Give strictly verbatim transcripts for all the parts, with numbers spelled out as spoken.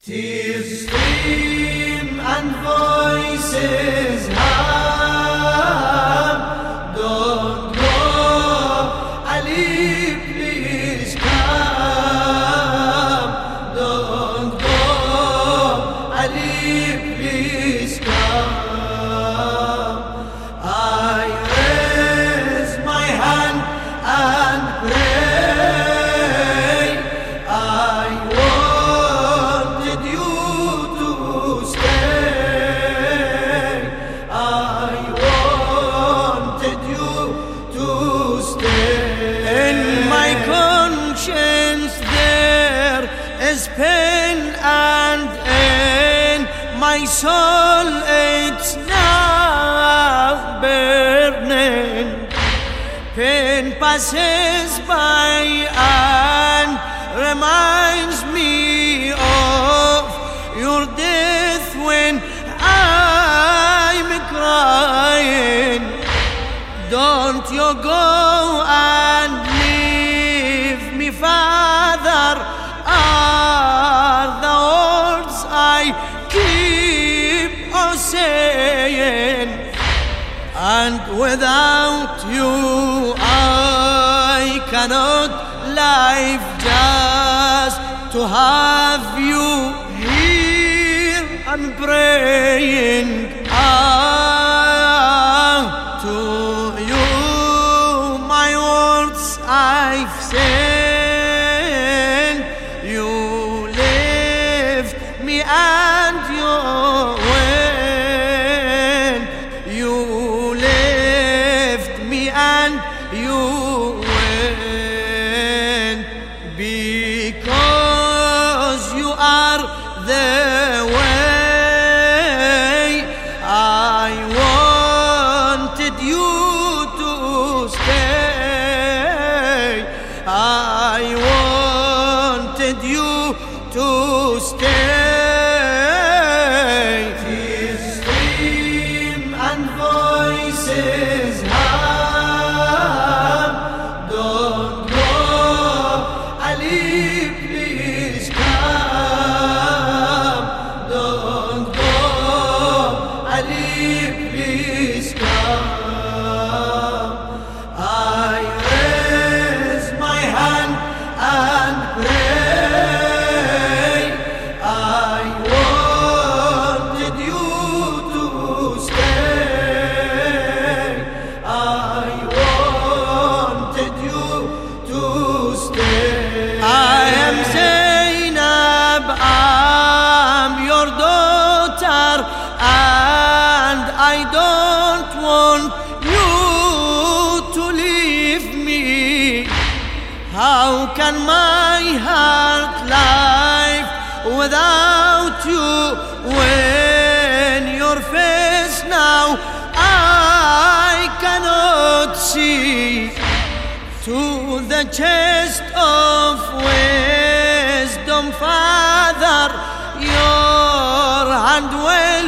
Tears stream and voices hum. Don't go, Ali, please come. Don't go, Ali, please come. I raise my hand and pray. I wanted you to stay. I wanted you to stay. In my conscience there is pain, and in my soul it's now burning. Pain passes by and reminds me of your death when I'm crying. Don't you go and leave me, Father, are the words I keep on saying. And without you I cannot live, just to have you here and praying. Ah, to you my words I've said. You lift me and you win. You lift me and you win, because you are the way. I wanted you to stay. I wanted you to stay. Tears stream and voices hum. Don't go, Ali, please come. Don't go, Ali, please come. I raise my hand and pray. I wanted you to stay. I wanted you to stay. I am Zainab, I'm your daughter, and I don't want you to leave me. How can my heart live without you, when your face now I cannot see? To the chest of wisdom, Father, your hand will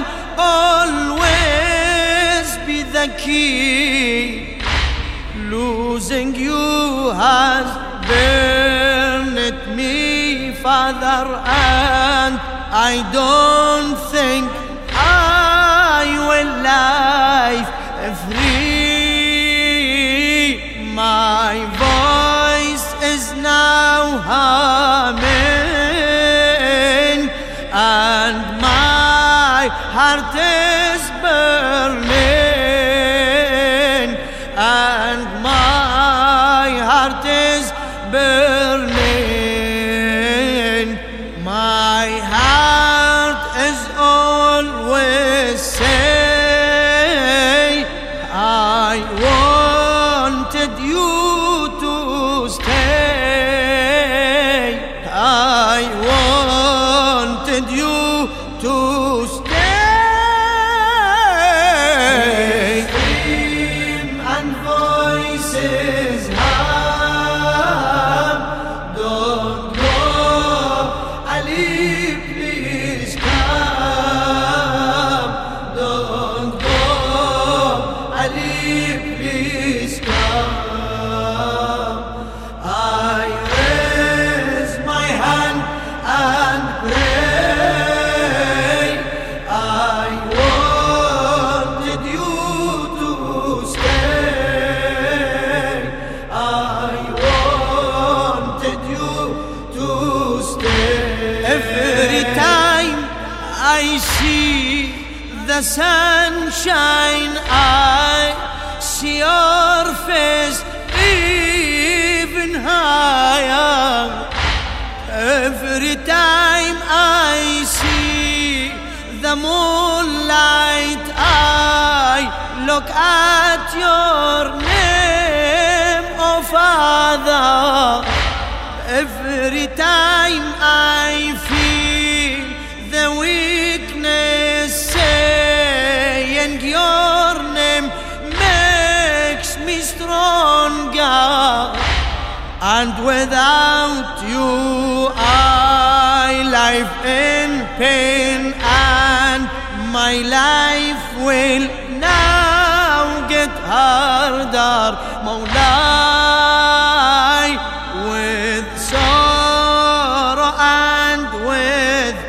always be the key. Losing you has burned me, Father, and I don't think I will live free. My voice is now humming, and my heart is burning, and my heart is burning. My heart is always saying, I wanted you to stay. I wanted you to stay. Stream and voices hum. Don't go, Ali, please come. Don't go, Ali, please come. I raise my hand and pray. Every time I see the sunshine, I see your face even higher. Every time I see the moonlight, I look at your name, oh Father. Every time I feel the weakness, saying your name makes me stronger. And without you I live in pain, and my life will now get harder. Mawlai, with sorrow and with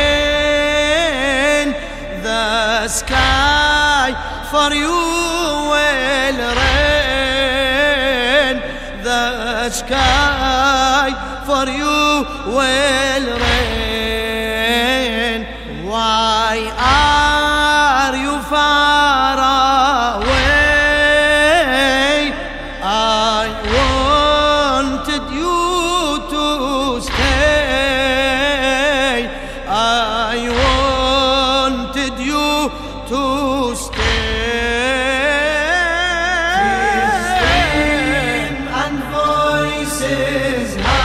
pain, the sky for you will rain. The sky for you will rain. Why are you far away? I wanted you to stay. I wanted you to stay. Tears and voices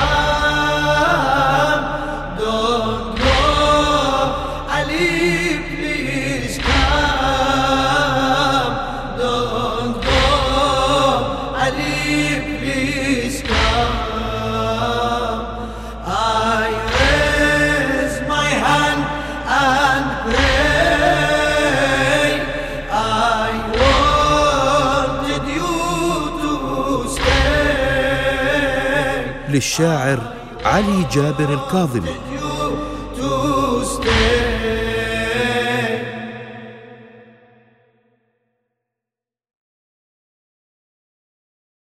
hum. Don't go, Ali, please come. Don't go, Ali, please come. I raise my hand and pray. I wanted you to stay. للشاعر علي جابر الكاظمي. You to stay.